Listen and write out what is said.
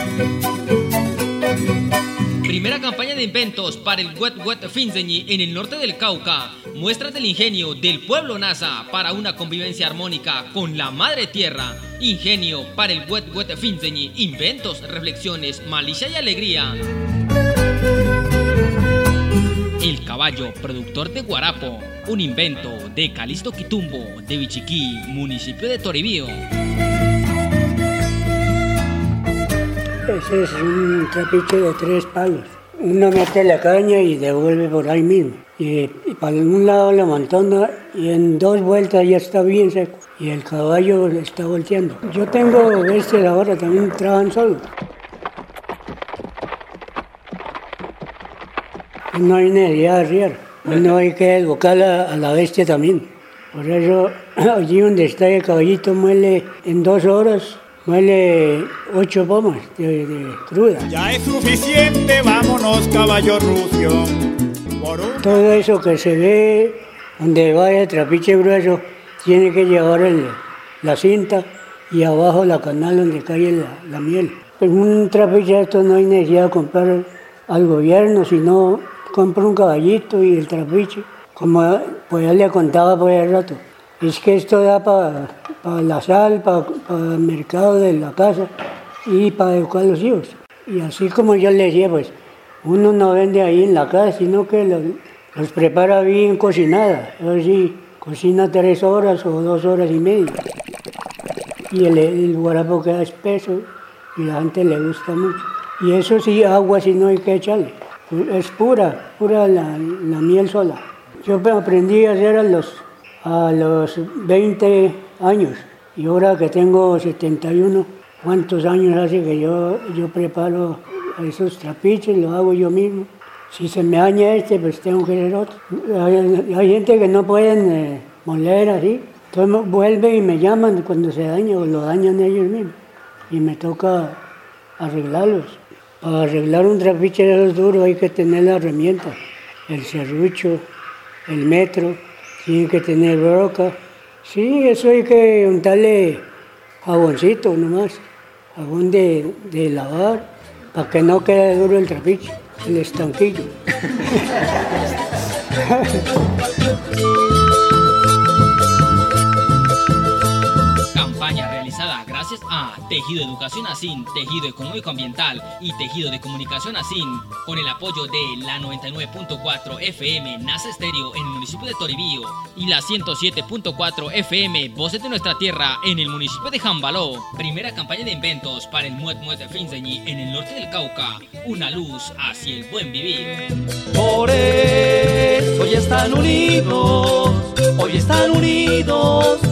Primera campaña de inventos para el Wet Wet Finzeñi en el norte del Cauca. Muestras del ingenio del pueblo Nasa para una convivencia armónica con la madre tierra. Ingenio para el Wet Wet Finzeñi. Inventos, reflexiones, malicia y alegría. El caballo productor de Guarapo. Un invento de Calisto Quitumbo de Bichiquí, municipio de Toribío. Ese es un trapiche de 3 palos. Uno mete la caña y devuelve por ahí mismo. Y para un lado lo amontona y en 2 vueltas ya está bien seco. Y el caballo le está volteando. Yo tengo bestias ahora, también trabajan solos. No hay necesidad de arriar. No hay que educar a la bestia también. Por eso, allí donde está el caballito muele en 2 horas. Muele 8 pomas de cruda. Ya es suficiente, vámonos, caballo rucio. Todo eso que se ve donde va el trapiche grueso tiene que llevar la cinta y abajo la canal donde cae la miel. En un trapiche de esto no hay necesidad de comprar al gobierno, sino compra un caballito y el trapiche. Como pues ya le contaba por el rato, es que esto da para la sal, para el mercado de la casa y para educar a los hijos. Y así como yo les decía, pues uno no vende ahí en la casa, sino que los prepara bien cocinada. Así cocina 3 horas o 2 horas y media. Y el guarapo queda espeso y la gente le gusta mucho. Y eso sí, agua sí no hay que echarle. Es pura la miel sola. Yo aprendí a hacer a los 20 años y ahora que tengo 71, ¿cuántos años hace que yo preparo esos trapiches? Lo hago yo mismo. Si se me daña pues tengo que hacer otro. Hay gente que no pueden moler así, entonces vuelven y me llaman cuando se daña o lo dañan ellos mismos y me toca arreglarlos. Para arreglar un trapiche de esos duros hay que tener la herramienta, el serrucho, el metro. Tiene que tener broca. Sí, eso hay que untarle jaboncito nomás. Jabón de lavar, para que no quede duro el trapiche, el estanquillo. Campaña realizada gracias a Tejido Educación ASIN, Tejido Económico Ambiental y Tejido de Comunicación ASIN, con el apoyo de la 99.4 FM Nasa Estéreo en el municipio de Toribío y la 107.4 FM Voces de Nuestra Tierra en el municipio de Jambaló. Primera campaña de inventos para el Muet Muet Finzeñi en el norte del Cauca, una luz hacia el buen vivir. Por eso hoy están unidos